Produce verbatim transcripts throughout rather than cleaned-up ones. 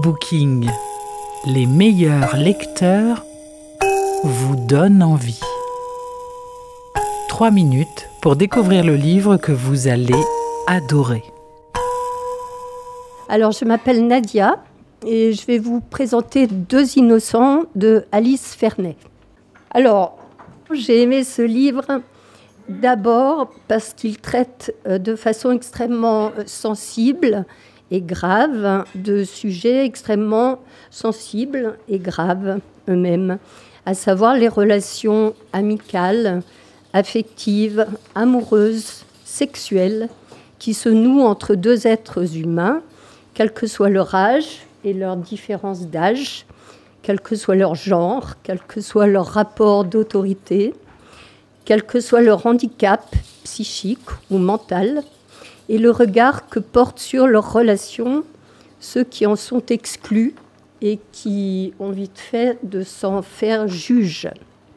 Speedbooking, les meilleurs lecteurs vous donnent envie. Trois minutes pour découvrir le livre que vous allez adorer. Alors, je m'appelle Nadia et je vais vous présenter Deux innocents de Alice Ferney. Alors, j'ai aimé ce livre d'abord parce qu'il traite de façon extrêmement sensible et grave de sujets extrêmement sensibles et graves eux-mêmes, à savoir les relations amicales, affectives, amoureuses, sexuelles, qui se nouent entre deux êtres humains, quel que soit leur âge et leur différence d'âge, quel que soit leur genre, quel que soit leur rapport d'autorité, quel que soit leur handicap psychique ou mental, et le regard que portent sur leurs relations ceux qui en sont exclus et qui ont vite fait de s'en faire juge.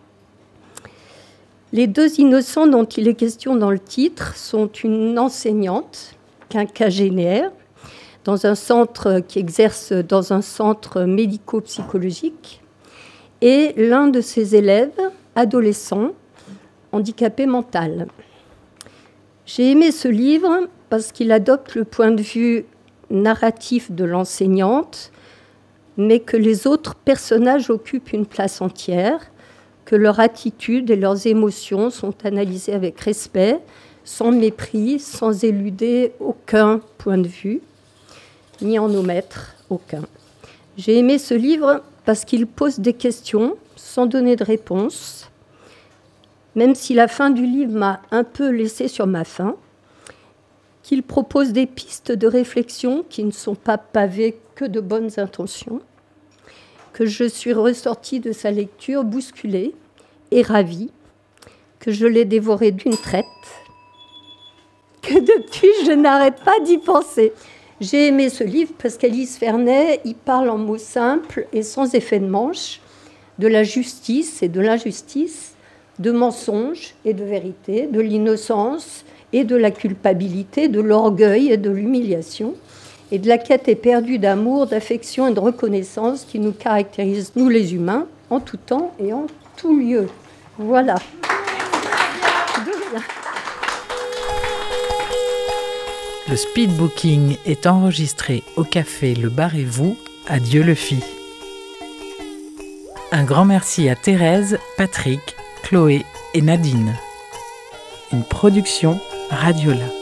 Les deux innocents dont il est question dans le titre sont une enseignante quinquagénaire dans un centre qui exerce dans un centre médico-psychologique et l'un de ses élèves, adolescent, handicapé mental. J'ai aimé ce livre parce qu'il adopte le point de vue narratif de l'enseignante, mais que les autres personnages occupent une place entière, que leur attitude et leurs émotions sont analysées avec respect, sans mépris, sans éluder aucun point de vue, ni en omettre aucun. J'ai aimé ce livre parce qu'il pose des questions sans donner de réponse, même si la fin du livre m'a un peu laissé sur ma faim, qu'il propose des pistes de réflexion qui ne sont pas pavées que de bonnes intentions, que je suis ressortie de sa lecture bousculée et ravie, que je l'ai dévoré d'une traite, que depuis je n'arrête pas d'y penser. J'ai aimé ce livre parce qu'Alice Ferney y parle en mots simples et sans effet de manche de la justice et de l'injustice, de mensonges et de vérité, de l'innocence et de la culpabilité, de l'orgueil et de l'humiliation, et de la quête éperdue d'amour, d'affection et de reconnaissance qui nous caractérise, nous les humains, en tout temps et en tout lieu. Voilà. Le Speedbooking est enregistré au café Le Bar et Vous à Dieulefit. Un grand merci à Thérèse, Patrick, Chloé et Nadine. Une production Radiola.